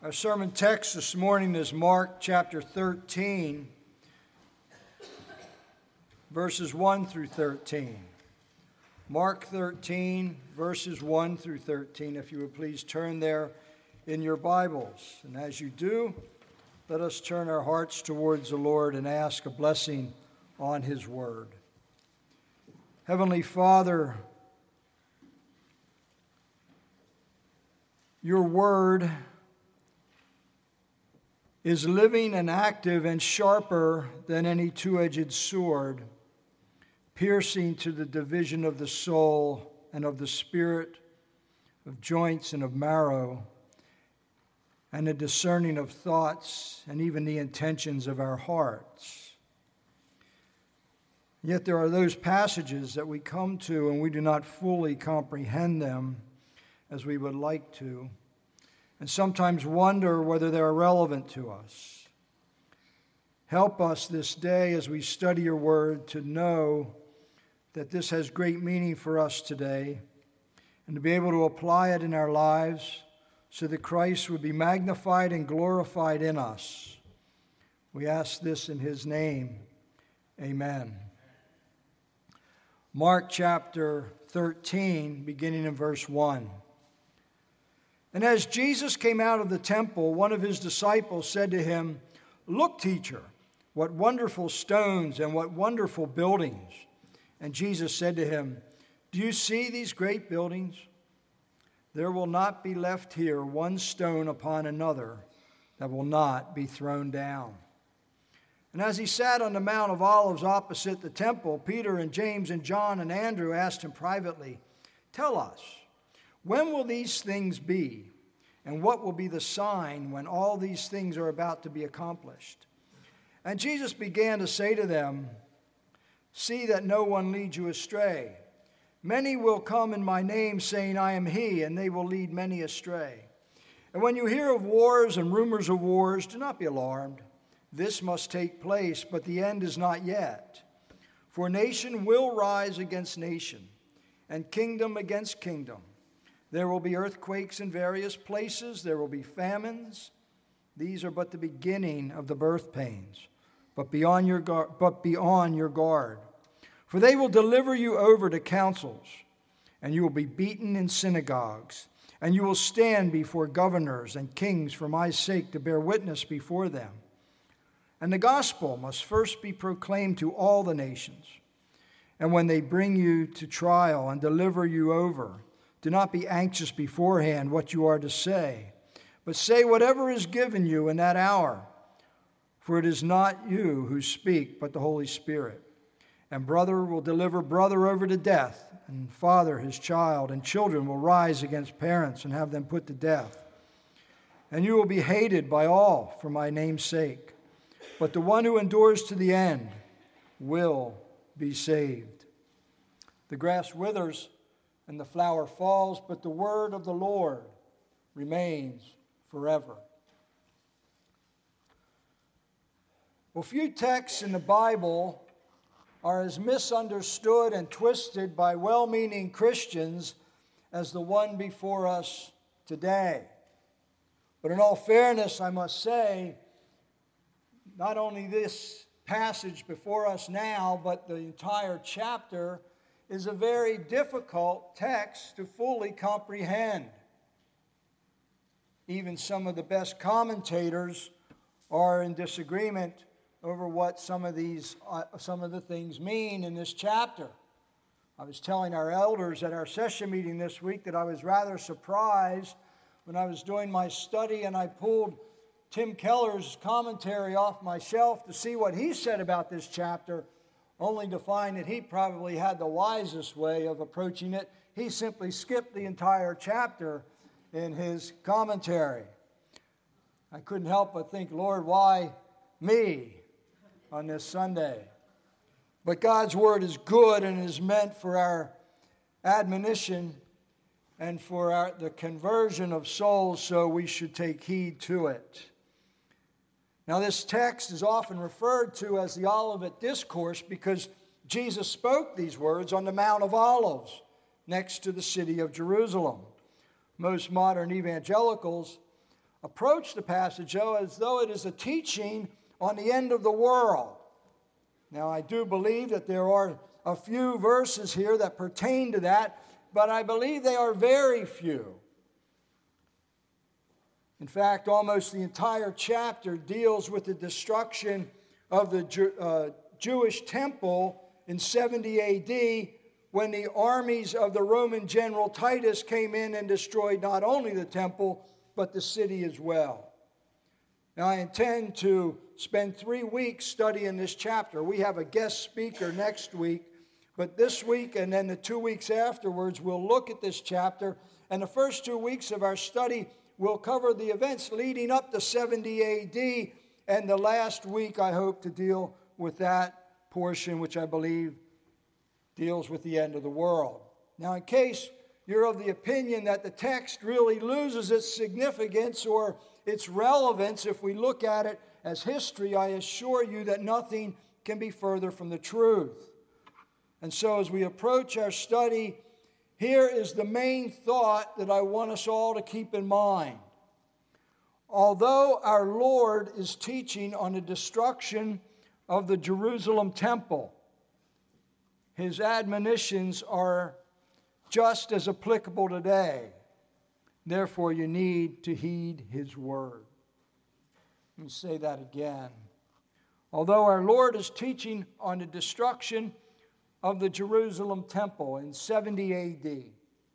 Our sermon text this morning is Mark chapter 13, verses 1 through 13. Mark 13, verses 1 through 13, if you would please turn there in your Bibles. And as you do, let us turn our hearts towards the Lord and ask a blessing on His Word. Heavenly Father, your Word is living and active and sharper than any two-edged sword, piercing to the division of the soul and of the spirit, of joints and of marrow, and the discerning of thoughts and even the intentions of our hearts. Yet there are those passages that we come to and we do not fully comprehend them as we would like to, and sometimes wonder whether they are relevant to us. Help us this day as we study your word to know that this has great meaning for us today and to be able to apply it in our lives so that Christ would be magnified and glorified in us. We ask this in his name. Amen. Mark chapter 13, beginning in verse 1. And as Jesus came out of the temple, one of his disciples said to him, "Look, teacher, what wonderful stones and what wonderful buildings." And Jesus said to him, "Do you see these great buildings? There will not be left here one stone upon another that will not be thrown down." And as he sat on the Mount of Olives opposite the temple, Peter and James and John and Andrew asked him privately, "Tell us, when will these things be? And what will be the sign when all these things are about to be accomplished?" And Jesus began to say to them, "See that no one leads you astray. Many will come in my name, saying, 'I am he,' and they will lead many astray. And when you hear of wars and rumors of wars, do not be alarmed. This must take place, but the end is not yet. For nation will rise against nation, and kingdom against kingdom. There will be earthquakes in various places. There will be famines. These are but the beginning of the birth pains. But be on your guard. For they will deliver you over to councils, and you will be beaten in synagogues, and you will stand before governors and kings for my sake to bear witness before them. And the gospel must first be proclaimed to all the nations. And when they bring you to trial and deliver you over, do not be anxious beforehand what you are to say, but say whatever is given you in that hour. For it is not you who speak, but the Holy Spirit. And brother will deliver brother over to death, and father his child, and children will rise against parents and have them put to death. And you will be hated by all for my name's sake. But the one who endures to the end will be saved. The grass withers and the flower falls, but the word of the Lord remains forever." Well, few texts in the Bible are as misunderstood and twisted by well-meaning Christians as the one before us today. But in all fairness, I must say, not only this passage before us now, but the entire chapter is a very difficult text to fully comprehend. Even some of the best commentators are in disagreement over what some of the things mean in this chapter. I was telling our elders at our session meeting this week that I was rather surprised when I was doing my study and I pulled Tim Keller's commentary off my shelf to see what he said about this chapter, only to find that he probably had the wisest way of approaching it. He simply skipped the entire chapter in his commentary. I couldn't help but think, Lord, why me on this Sunday? But God's word is good and is meant for our admonition and for the conversion of souls, so we should take heed to it. Now, this text is often referred to as the Olivet Discourse because Jesus spoke these words on the Mount of Olives next to the city of Jerusalem. Most modern evangelicals approach the passage, though, as though it is a teaching on the end of the world. Now, I do believe that there are a few verses here that pertain to that, but I believe they are very few. In fact, almost the entire chapter deals with the destruction of the Jewish temple in 70 A.D., when the armies of the Roman general Titus came in and destroyed not only the temple, but the city as well. Now, I intend to spend 3 weeks studying this chapter. We have a guest speaker next week, but this week and then the 2 weeks afterwards, we'll look at this chapter. And the first 2 weeks of our study will cover the events leading up to 70 A.D., and the last week I hope to deal with that portion, which I believe deals with the end of the world. Now, in case you're of the opinion that the text really loses its significance or its relevance if we look at it as history, I assure you that nothing can be further from the truth. And so as we approach our study, here is the main thought that I want us all to keep in mind. Although our Lord is teaching on the destruction of the Jerusalem temple, His admonitions are just as applicable today. Therefore, you need to heed His word. Let me say that again. Although our Lord is teaching on the destruction of the Jerusalem temple in 70 A.D.,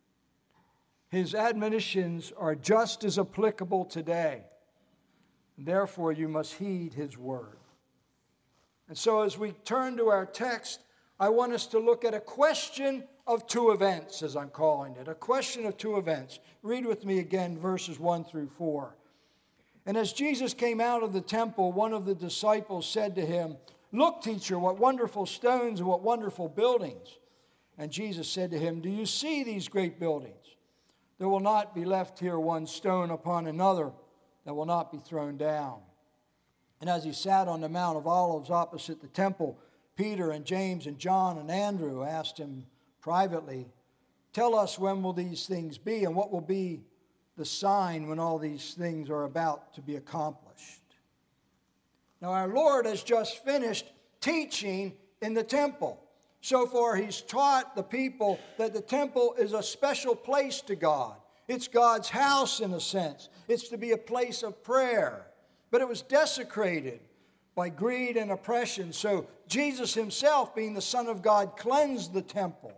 His admonitions are just as applicable today. Therefore, you must heed His word. And so as we turn to our text, I want us to look at a question of two events, as I'm calling it. A question of two events. Read with me again verses 1 through 4. And as Jesus came out of the temple, one of the disciples said to him, "Look, teacher, what wonderful stones and what wonderful buildings." And Jesus said to him, "Do you see these great buildings? There will not be left here one stone upon another that will not be thrown down." And as he sat on the Mount of Olives opposite the temple, Peter and James and John and Andrew asked him privately, "Tell us, when will these things be, and what will be the sign when all these things are about to be accomplished?" Now, our Lord has just finished teaching in the temple. So far, He's taught the people that the temple is a special place to God. It's God's house, in a sense. It's to be a place of prayer. But it was desecrated by greed and oppression. So Jesus Himself, being the Son of God, cleansed the temple.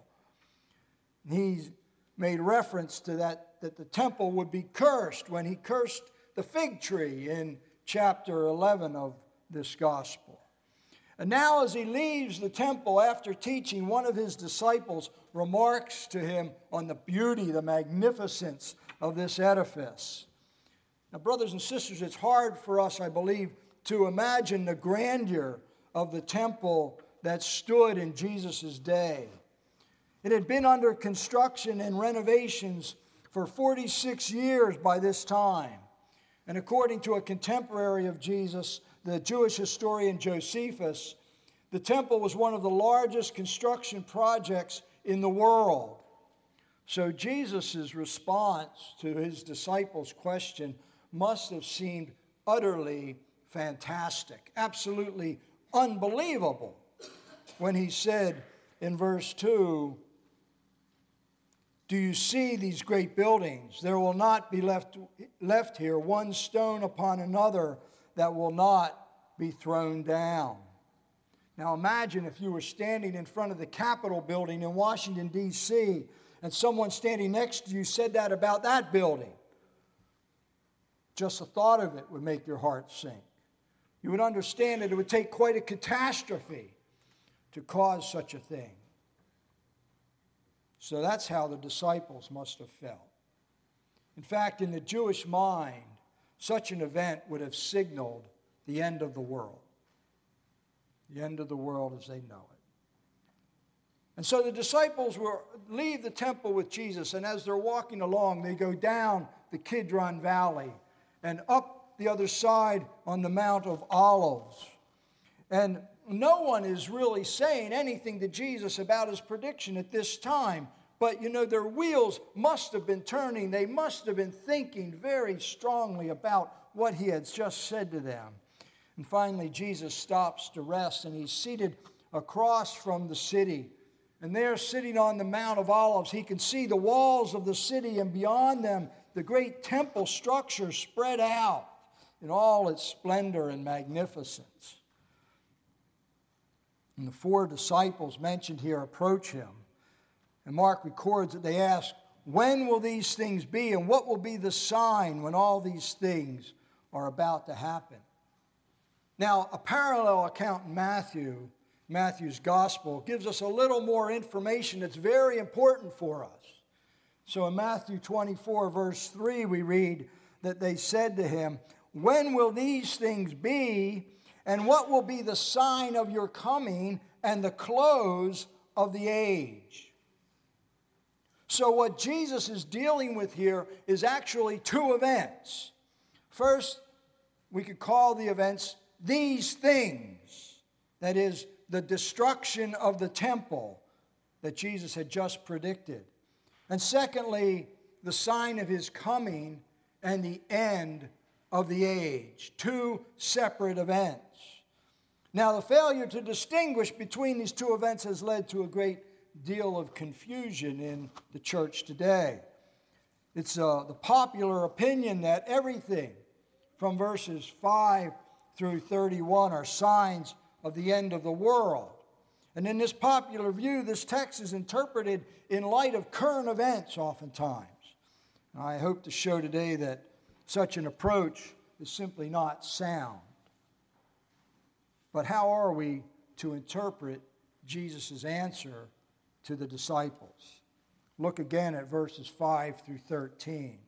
He's made reference to that the temple would be cursed when He cursed the fig tree in chapter 11 of this gospel. And now as He leaves the temple after teaching, one of His disciples remarks to Him on the beauty, the magnificence of this edifice. Now, brothers and sisters, it's hard for us, I believe, to imagine the grandeur of the temple that stood in Jesus' day. It had been under construction and renovations for 46 years by this time. And according to a contemporary of Jesus, the Jewish historian Josephus, the temple was one of the largest construction projects in the world. So Jesus' response to His disciples' question must have seemed utterly fantastic, absolutely unbelievable, when He said in verse 2, "Do you see these great buildings? There will not be left here one stone upon another that will not be thrown down." Now imagine if you were standing in front of the Capitol building in Washington, D.C., and someone standing next to you said that about that building. Just the thought of it would make your heart sink. You would understand that it would take quite a catastrophe to cause such a thing. So that's how the disciples must have felt. In fact, in the Jewish mind, such an event would have signaled the end of the world. The end of the world as they know it. And so the disciples leave the temple with Jesus, and as they're walking along, they go down the Kidron Valley and up the other side on the Mount of Olives. And no one is really saying anything to Jesus about His prediction at this time. But, their wheels must have been turning. They must have been thinking very strongly about what he had just said to them. And finally, Jesus stops to rest, and he's seated across from the city. And there, sitting on the Mount of Olives, he can see the walls of the city, and beyond them, the great temple structure spread out in all its splendor and magnificence. And the 4 disciples mentioned here approach him. And Mark records that they ask, "When will these things be, and what will be the sign when all these things are about to happen?" Now, a parallel account in Matthew's gospel, gives us a little more information that's very important for us. So in Matthew 24, verse 3, we read that they said to him, "When will these things be, and what will be the sign of your coming and the close of the age?" So what Jesus is dealing with here is actually 2 events. First, we could call the events these things. That is, the destruction of the temple that Jesus had just predicted. And secondly, the sign of his coming and the end of the age. 2 separate events. Now, the failure to distinguish between these 2 events has led to a great deal of confusion in the church today. It's the popular opinion that everything from verses 5 through 31 are signs of the end of the world. And in this popular view, this text is interpreted in light of current events oftentimes. I hope to show today that such an approach is simply not sound. But how are we to interpret Jesus' answer to the disciples? Look again at verses 5 through 13.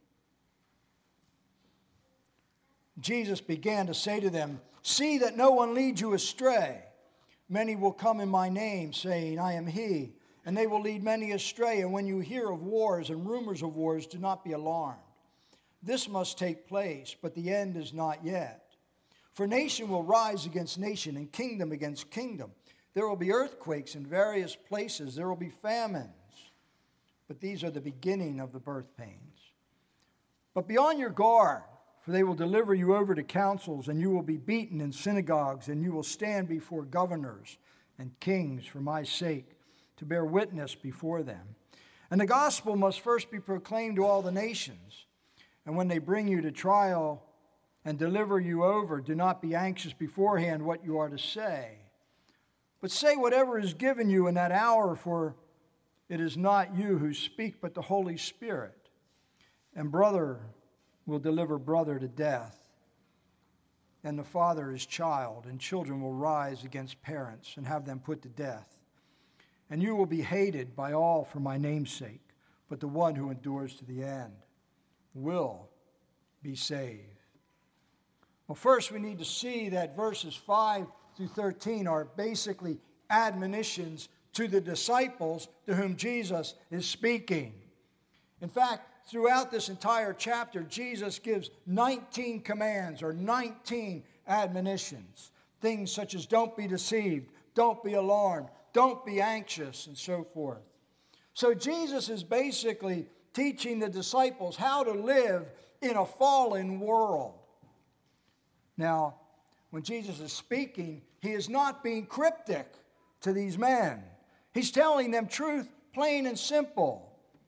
Jesus began to say to them, "See that no one leads you astray. Many will come in my name, saying, 'I am he,' and they will lead many astray. And when you hear of wars and rumors of wars, do not be alarmed. This must take place, but the end is not yet. For nation will rise against nation, and kingdom against kingdom. There will be earthquakes in various places. There will be famines. But these are the beginning of the birth pains. But be on your guard, for they will deliver you over to councils, and you will be beaten in synagogues, and you will stand before governors and kings for my sake, to bear witness before them. And the gospel must first be proclaimed to all the nations. And when they bring you to trial and deliver you over, do not be anxious beforehand what you are to say. But say whatever is given you in that hour, for it is not you who speak, but the Holy Spirit. And brother will deliver brother to death, and the father his child, and children will rise against parents and have them put to death. And you will be hated by all for my name's sake, but the one who endures to the end will be saved." Well, first we need to see that verses 5 through 13 are basically admonitions to the disciples to whom Jesus is speaking. In fact, throughout this entire chapter, Jesus gives 19 commands or 19 admonitions. Things such as don't be deceived, don't be alarmed, don't be anxious, and so forth. So Jesus is basically teaching the disciples how to live in a fallen world. Now, when Jesus is speaking, he is not being cryptic to these men. He's telling them truth, plain and simple.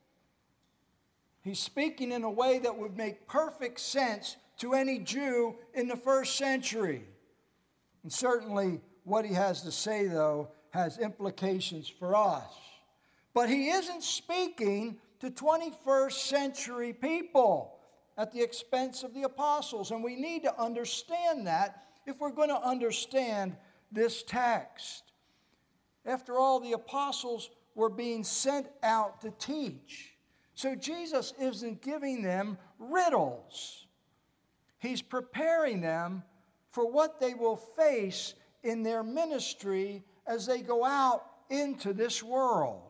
He's speaking in a way that would make perfect sense to any Jew in the first century. And certainly what he has to say, though, has implications for us. But he isn't speaking to 21st century people at the expense of the apostles. And we need to understand that if we're going to understand this text. After all, the apostles were being sent out to teach. So Jesus isn't giving them riddles. He's preparing them for what they will face in their ministry as they go out into this world.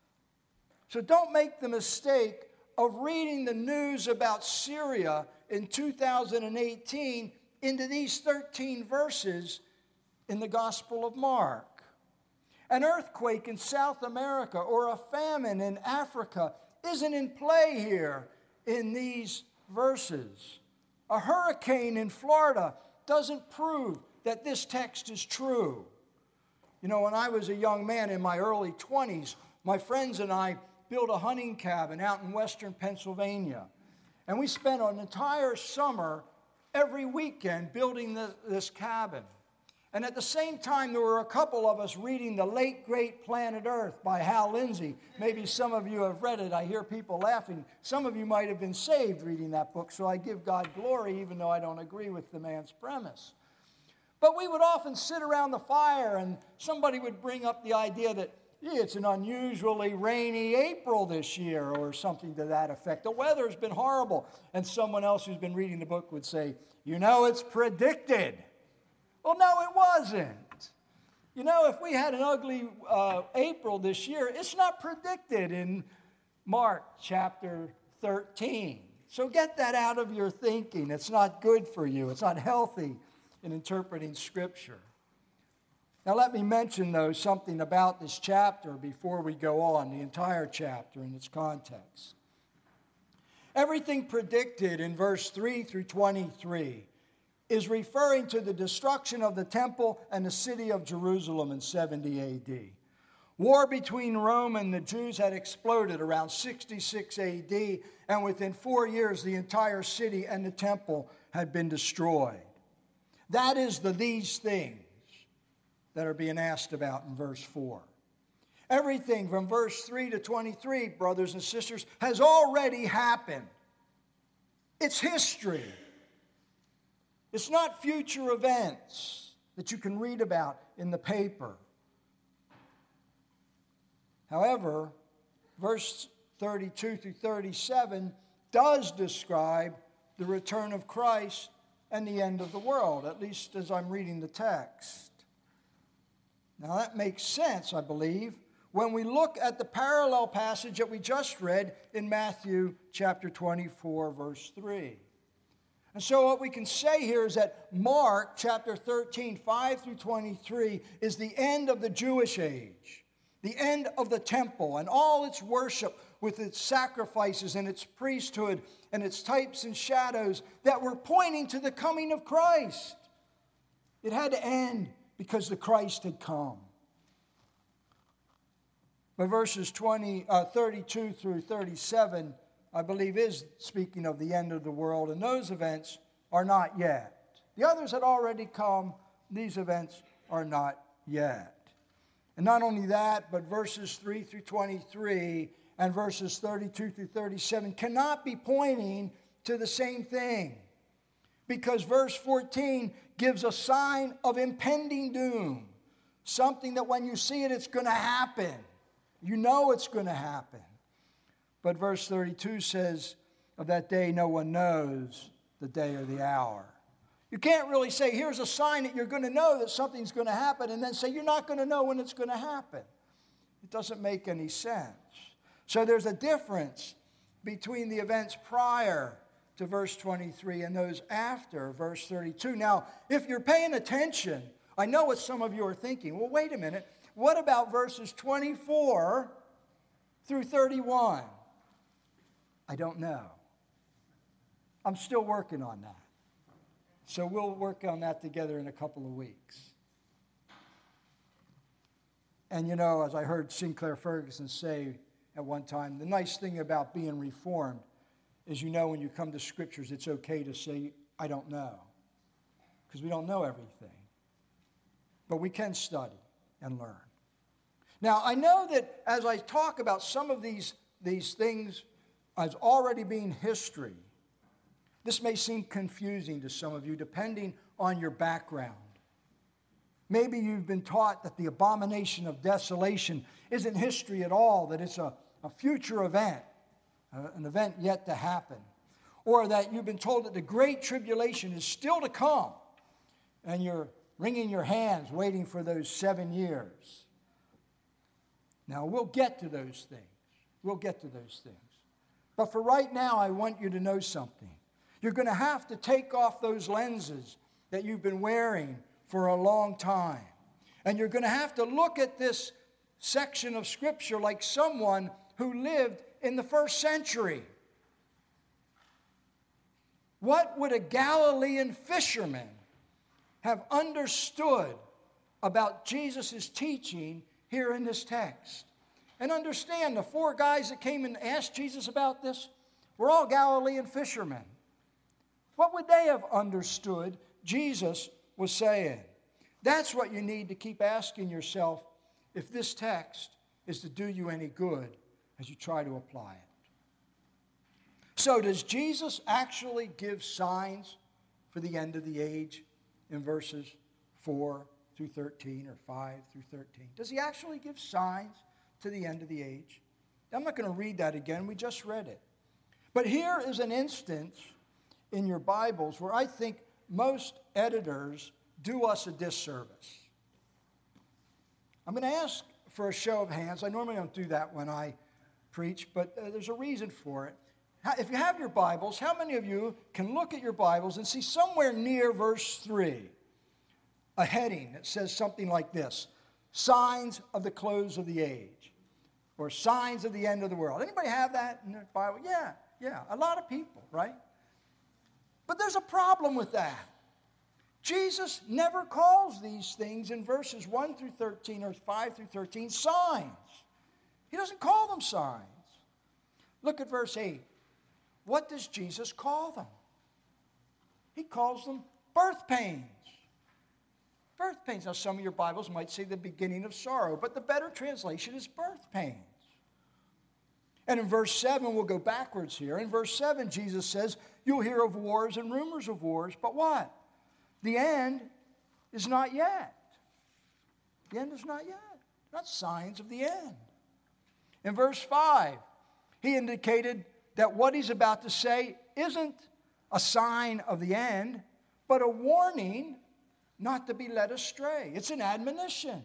So don't make the mistake of reading the news about Syria in 2018 into these 13 verses in the Gospel of Mark. An earthquake in South America or a famine in Africa isn't in play here in these verses. A hurricane in Florida doesn't prove that this text is true. You know, when I was a young man in my early 20s, my friends and I built a hunting cabin out in western Pennsylvania. And we spent an entire summer every weekend building this cabin. And at the same time, there were a couple of us reading The Late Great Planet Earth by Hal Lindsey. Maybe some of you have read it. I hear people laughing. Some of you might have been saved reading that book, so I give God glory, even though I don't agree with the man's premise. But we would often sit around the fire, and somebody would bring up the idea that, it's an unusually rainy April this year, or something to that effect. The weather's been horrible. And someone else who's been reading the book would say, it's predicted. Well, no, it wasn't. If we had an ugly April this year, it's not predicted in Mark chapter 13. So get that out of your thinking. It's not good for you. It's not healthy in interpreting Scripture. Now let me mention, though, something about this chapter before we go on, the entire chapter in its context. Everything predicted in verse 3 through 23 is referring to the destruction of the temple and the city of Jerusalem in 70 A.D. War between Rome and the Jews had exploded around 66 A.D., and within 4 years, the entire city and the temple had been destroyed. That is these things that are being asked about in verse 4. Everything from verse 3 to 23, brothers and sisters, has already happened. It's history. It's not future events that you can read about in the paper. However, verse 32 through 37 does describe the return of Christ and the end of the world, at least as I'm reading the text. Now that makes sense, I believe, when we look at the parallel passage that we just read in Matthew chapter 24, verse 3. And so what we can say here is that Mark chapter 13, 5 through 23 is the end of the Jewish age, the end of the temple and all its worship with its sacrifices and its priesthood and its types and shadows that were pointing to the coming of Christ. It had to end because the Christ had come. But verses 32 through 37, I believe, is speaking of the end of the world, and those events are not yet. The others had already come. These events are not yet. And not only that, but verses 3 through 23 and verses 32 through 37 cannot be pointing to the same thing. Because verse 14 gives a sign of impending doom. Something that when you see it, it's going to happen. You know it's going to happen. But verse 32 says, of that day no one knows the day or the hour. You can't really say, here's a sign that you're going to know that something's going to happen, and then say you're not going to know when it's going to happen. It doesn't make any sense. So there's a difference between the events prior to verse 23 and those after verse 32. Now, if you're paying attention, I know what some of you are thinking. Well, wait a minute. What about verses 24 through 31? I don't know. I'm still working on that. So we'll work on that together in a couple of weeks. And as I heard Sinclair Ferguson say at one time, the nice thing about being Reformed is when you come to Scriptures, it's okay to say, I don't know. Because we don't know everything. But we can study and learn. Now, I know that as I talk about some of these things as already being history, this may seem confusing to some of you, depending on your background. Maybe you've been taught that the abomination of desolation isn't history at all, that it's a future event, an event yet to happen. Or that you've been told that the Great Tribulation is still to come, and you're wringing your hands waiting for those 7 years. Now, we'll get to those things. We'll get to those things. But for right now, I want you to know something. You're going to have to take off those lenses that you've been wearing for a long time. And you're going to have to look at this section of Scripture like someone who lived in the first century. What would a Galilean fisherman have understood about Jesus' teaching here in this text? And understand, the 4 guys that came and asked Jesus about this were all Galilean fishermen. What would they have understood Jesus was saying? That's what you need to keep asking yourself if this text is to do you any good as you try to apply it. So does Jesus actually give signs for the end of the age in verses 4 through 13 or 5 through 13? Does he actually give signs to the end of the age? I'm not going to read that again. We just read it. But here is an instance in your Bibles where I think most editors do us a disservice. I'm going to ask for a show of hands. I normally don't do that when I preach, but there's a reason for it. If you have your Bibles, how many of you can look at your Bibles and see somewhere near verse 3 a heading that says something like this: signs of the close of the age, or signs of the end of the world? Anybody have that in their Bible? Yeah, a lot of people, right? But there's a problem with that. Jesus never calls these things in verses 1 through 13 or 5 through 13 signs. He doesn't call them signs. Look at verse 8. What does Jesus call them? He calls them birth pains. Birth pains. Now, some of your Bibles might say the beginning of sorrow, but the better translation is birth pains. And in verse 7, we'll go backwards here. In verse 7, Jesus says, you'll hear of wars and rumors of wars, but what? The end is not yet. The end is not yet. Not signs of the end. In verse 5, he indicated that what he's about to say isn't a sign of the end, but a warning not to be led astray. It's an admonition.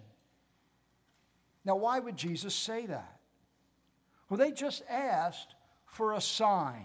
Now, why would Jesus say that? Well, they just asked for a sign.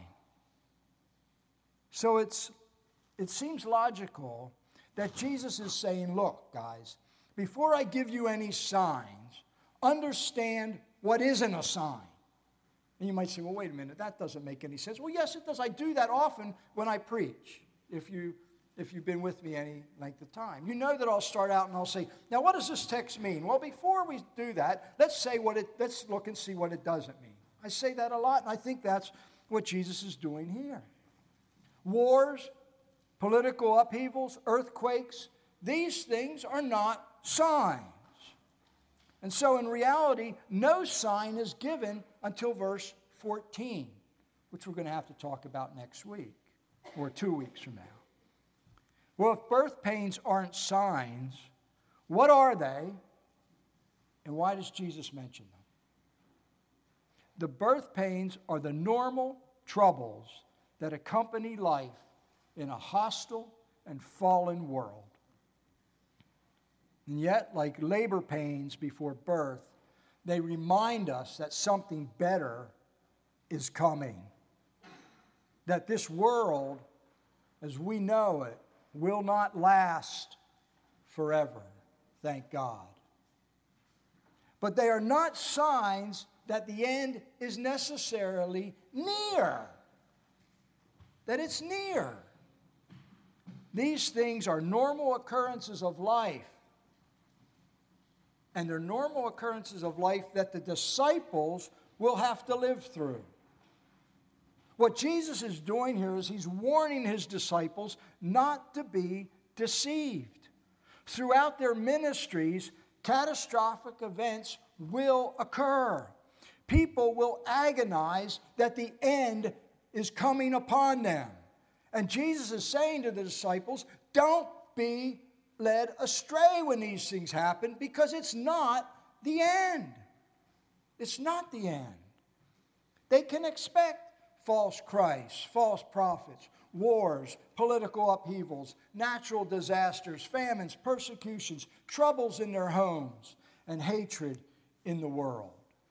So it seems logical that Jesus is saying, look, guys, before I give you any signs, understand what isn't a sign. And you might say, well, wait a minute, that doesn't make any sense. Well, yes, it does. I do that often when I preach, if you've been with me any length of time. You know that I'll start out and I'll say, now what does this text mean? Well, before we do that, let's look and see what it doesn't mean. I say that a lot, and I think that's what Jesus is doing here. Wars, political upheavals, earthquakes, these things are not signs. And so in reality, no sign is given until verse 14, which we're going to have to talk about next week, or 2 weeks from now. Well, if birth pains aren't signs, what are they, and why does Jesus mention them? The birth pains are the normal troubles that accompany life in a hostile and fallen world. And yet, like labor pains before birth, they remind us that something better is coming. That this world, as we know it, will not last forever, thank God. But they are not signs that the end is necessarily near. That it's near. These things are normal occurrences of life. And they're normal occurrences of life that the disciples will have to live through. What Jesus is doing here is he's warning his disciples not to be deceived. Throughout their ministries, catastrophic events will occur. People will agonize that the end is coming upon them. And Jesus is saying to the disciples, don't be led astray when these things happen, because it's not the end. It's not the end. They can expect false Christs, false prophets, wars, political upheavals, natural disasters, famines, persecutions, troubles in their homes, and hatred in the world.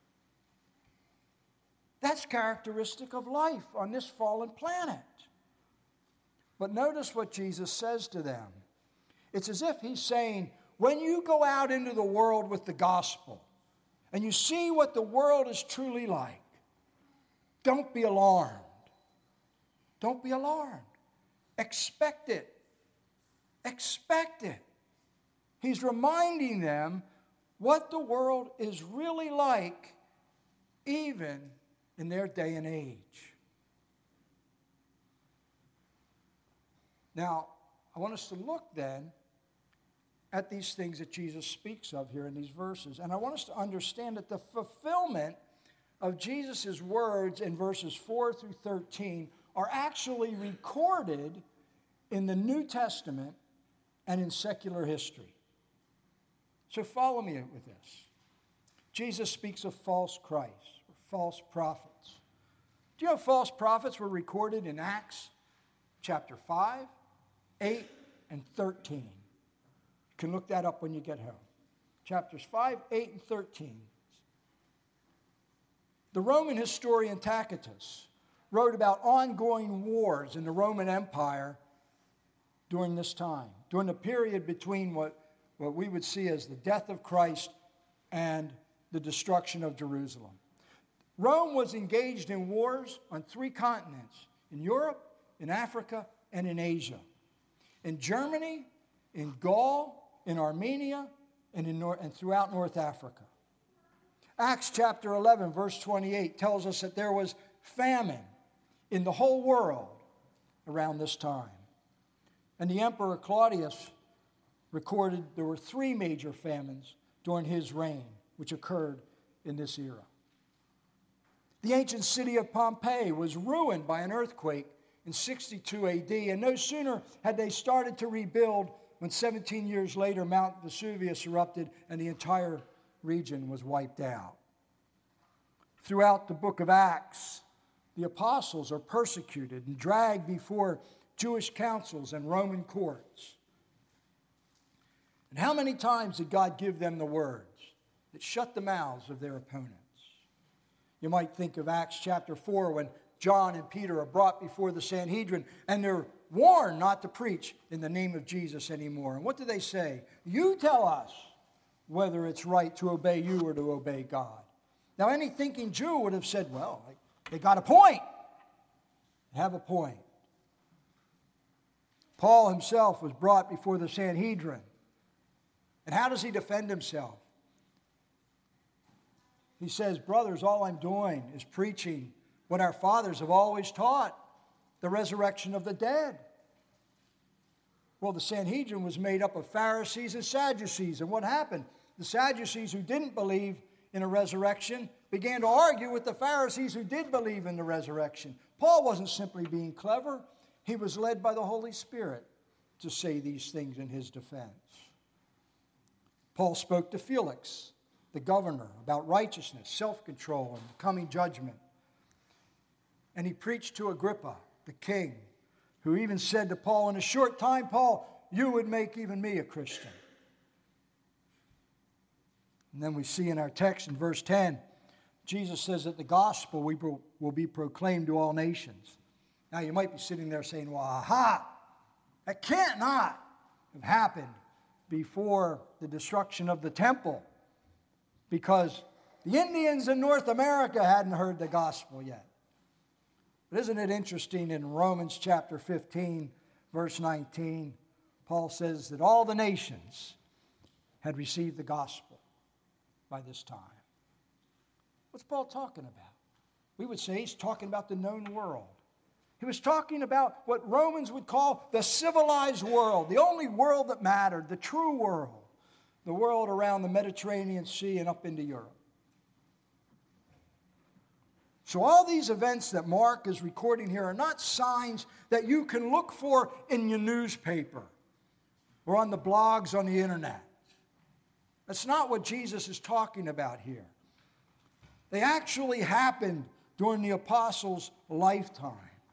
That's characteristic of life on this fallen planet. But notice what Jesus says to them. It's as if he's saying, when you go out into the world with the gospel, and you see what the world is truly like, don't be alarmed. Don't be alarmed. Expect it. Expect it. He's reminding them what the world is really like, even in their day and age. Now, I want us to look then at these things that Jesus speaks of here in these verses. And I want us to understand that the fulfillment of Jesus' words in verses 4 through 13 are actually recorded in the New Testament and in secular history. So follow me with this. Jesus speaks of false Christs, or false prophets. Do you know false prophets were recorded in Acts chapter 5, 8, and 13? You can look that up when you get home. Chapters 5, 8, and 13. The Roman historian Tacitus wrote about ongoing wars in the Roman Empire during this time, during the period between what we would see as the death of Christ and the destruction of Jerusalem. Rome was engaged in wars on 3 continents, in Europe, in Africa, and in Asia. In Germany, in Gaul, in Armenia, and throughout North Africa. Acts chapter 11, verse 28 tells us that there was famine in the whole world around this time. And the Emperor Claudius recorded there were 3 major famines during his reign, which occurred in this era. The ancient city of Pompeii was ruined by an earthquake in 62 AD, and no sooner had they started to rebuild when 17 years later Mount Vesuvius erupted and the entire region was wiped out. Throughout the book of Acts, the apostles are persecuted and dragged before Jewish councils and Roman courts. And how many times did God give them the words that shut the mouths of their opponents? You might think of Acts chapter 4 when John and Peter are brought before the Sanhedrin and they're warned not to preach in the name of Jesus anymore. And what do they say? You tell us whether it's right to obey you or to obey God. Now, any thinking Jew would have said, well, they got a point. They have a point. Paul himself was brought before the Sanhedrin. And how does he defend himself? He says, brothers, all I'm doing is preaching what our fathers have always taught, the resurrection of the dead. Well, the Sanhedrin was made up of Pharisees and Sadducees. And what happened? The Sadducees who didn't believe in a resurrection began to argue with the Pharisees who did believe in the resurrection. Paul wasn't simply being clever. He was led by the Holy Spirit to say these things in his defense. Paul spoke to Felix, the governor, about righteousness, self-control, and coming judgment. And he preached to Agrippa, the king, who even said to Paul, in a short time, Paul, you would make even me a Christian. And then we see in our text in verse 10, Jesus says that the gospel will be proclaimed to all nations. Now you might be sitting there saying, well, aha, that can't not have happened before the destruction of the temple, because the Indians in North America hadn't heard the gospel yet. But isn't it interesting in Romans chapter 15, verse 19, Paul says that all the nations had received the gospel by this time. What's Paul talking about? We would say he's talking about the known world. He was talking about what Romans would call the civilized world, the only world that mattered, the true world, the world around the Mediterranean Sea and up into Europe. So all these events that Mark is recording here are not signs that you can look for in your newspaper or on the blogs on the internet. That's not what Jesus is talking about here. They actually happened during the apostles' lifetime.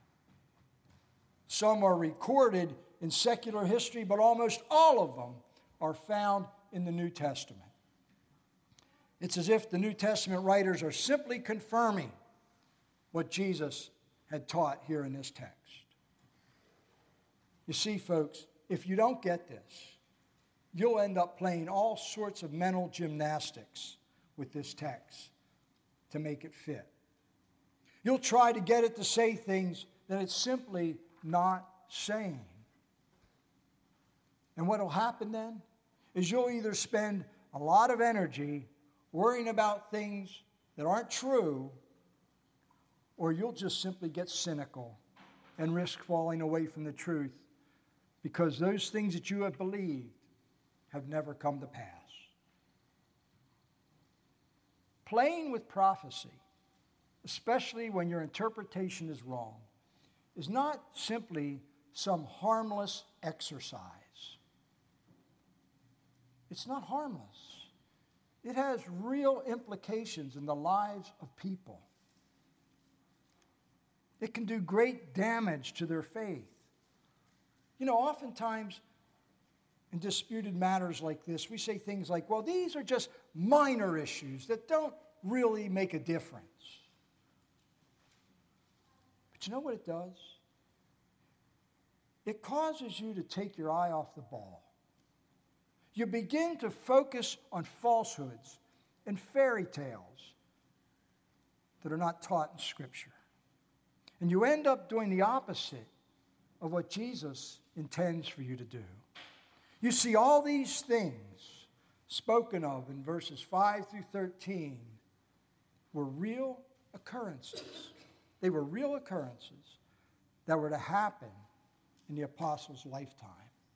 Some are recorded in secular history, but almost all of them are found in the New Testament. It's as if the New Testament writers are simply confirming what Jesus had taught here in this text. You see, folks, if you don't get this, you'll end up playing all sorts of mental gymnastics with this text to make it fit. You'll try to get it to say things that it's simply not saying. And what will happen then is you'll either spend a lot of energy worrying about things that aren't true, or you'll just simply get cynical and risk falling away from the truth because those things that you have believed have never come to pass. Playing with prophecy, especially when your interpretation is wrong, is not simply some harmless exercise. It's not harmless. It has real implications in the lives of people. It can do great damage to their faith. You know, oftentimes in disputed matters like this, we say things like, well, these are just minor issues that don't really make a difference. But you know what it does? It causes you to take your eye off the ball. You begin to focus on falsehoods and fairy tales that are not taught in Scripture. And you end up doing the opposite of what Jesus intends for you to do. You see, all these things spoken of in verses 5 through 13 were real occurrences. They were real occurrences that were to happen in the apostles' lifetime.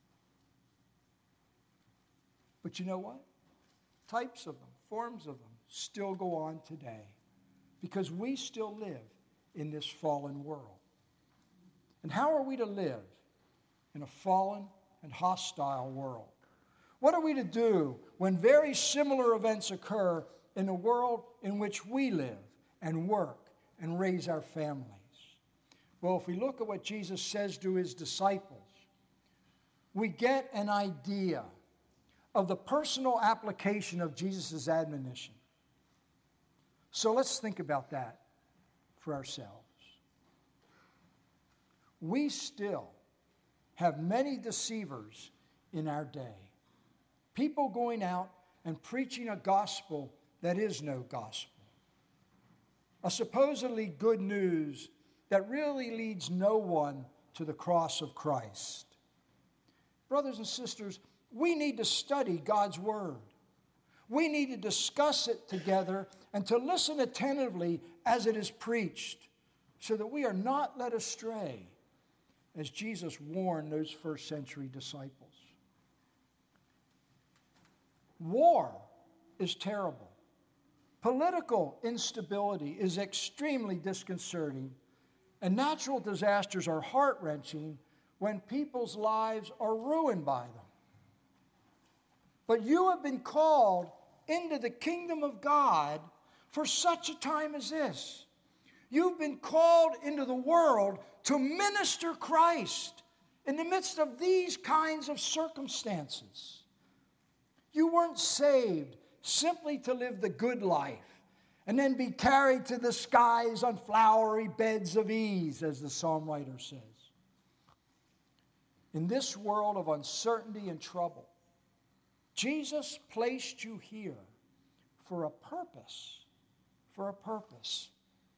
But you know what? Types of them, forms of them, still go on today because we still live in this fallen world. And how are we to live in a fallen and hostile world? What are we to do when very similar events occur in the world in which we live and work and raise our families? Well, if we look at what Jesus says to his disciples, we get an idea of the personal application of Jesus' admonition. So let's think about that for ourselves. We still have many deceivers in our day. People going out and preaching a gospel that is no gospel. A supposedly good news that really leads no one to the cross of Christ. Brothers and sisters, we need to study God's Word. We need to discuss it together and to listen attentively as it is preached so that we are not led astray, as Jesus warned those first century disciples. War is terrible. Political instability is extremely disconcerting, and natural disasters are heart-wrenching when people's lives are ruined by them. But you have been called into the kingdom of God for such a time as this. You've been called into the world to minister Christ in the midst of these kinds of circumstances. You weren't saved simply to live the good life and then be carried to the skies on flowery beds of ease, as the psalm writer says. In this world of uncertainty and trouble, Jesus placed you here for a purpose. For a purpose.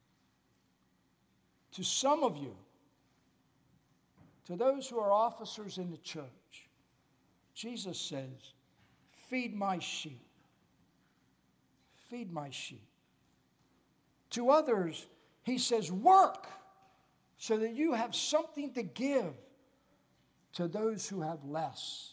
To some of you, to those who are officers in the church, Jesus says, feed my sheep. Feed my sheep. To others, he says, work so that you have something to give to those who have less.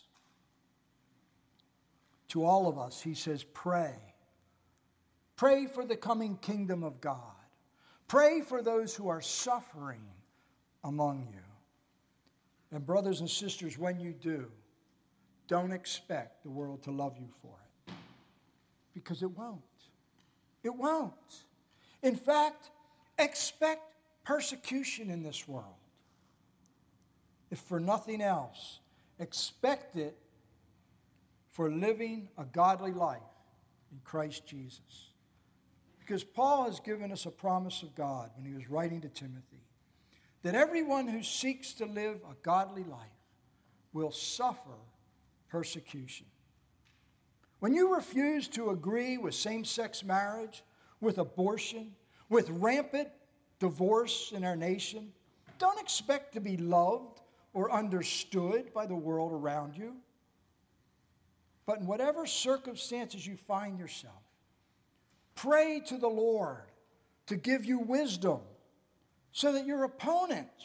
To all of us, he says, pray. Pray for the coming kingdom of God. Pray for those who are suffering among you. And brothers and sisters, when you do, don't expect the world to love you for it. Because it won't. It won't. In fact, expect persecution in this world. If for nothing else, expect it for living a godly life in Christ Jesus. Because Paul has given us a promise of God when he was writing to Timothy, that everyone who seeks to live a godly life will suffer persecution. when you refuse to agree with same-sex marriage, with abortion, with rampant divorce in our nation, don't expect to be loved or understood by the world around you. But in whatever circumstances you find yourself, pray to the Lord to give you wisdom so that your opponents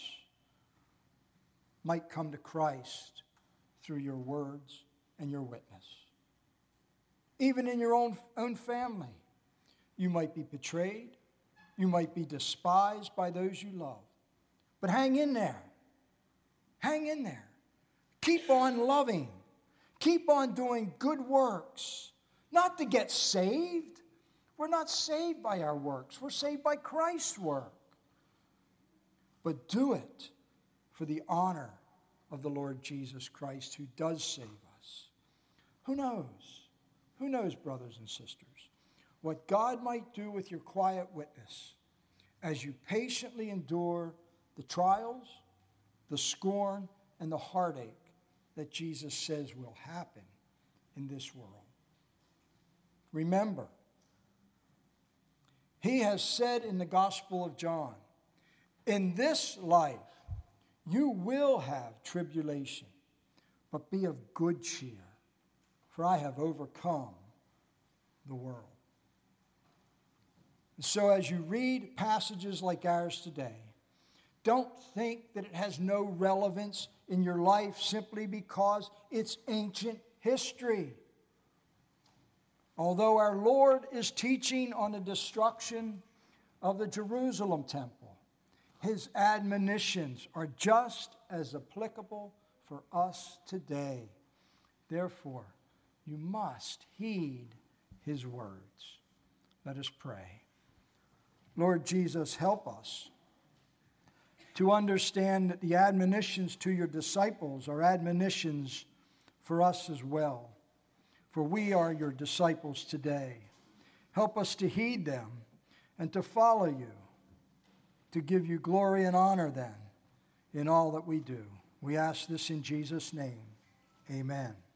might come to Christ through your words and your witness. Even in your own family, you might be betrayed. You might be despised by those you love. But hang in there. Hang in there. Keep on loving. Keep on doing good works. Not to get saved. We're not saved by our works. We're saved by Christ's work. But do it for the honor of the Lord Jesus Christ, who does save us. Who knows? Who knows, brothers and sisters, what God might do with your quiet witness as you patiently endure the trials, the scorn, and the heartache that Jesus says will happen in this world. Remember, he has said in the Gospel of John, in this life you will have tribulation, but be of good cheer, for I have overcome the world. And so as you read passages like ours today, don't think that it has no relevance in your life simply because it's ancient history. Although our Lord is teaching on the destruction of the Jerusalem temple, his admonitions are just as applicable for us today. Therefore, you must heed his words. Let us pray. Lord Jesus, help us to understand that the admonitions to your disciples are admonitions for us as well. For we are your disciples today. Help us to heed them and to follow you, to give you glory and honor then in all that we do. We ask this in Jesus' name. Amen.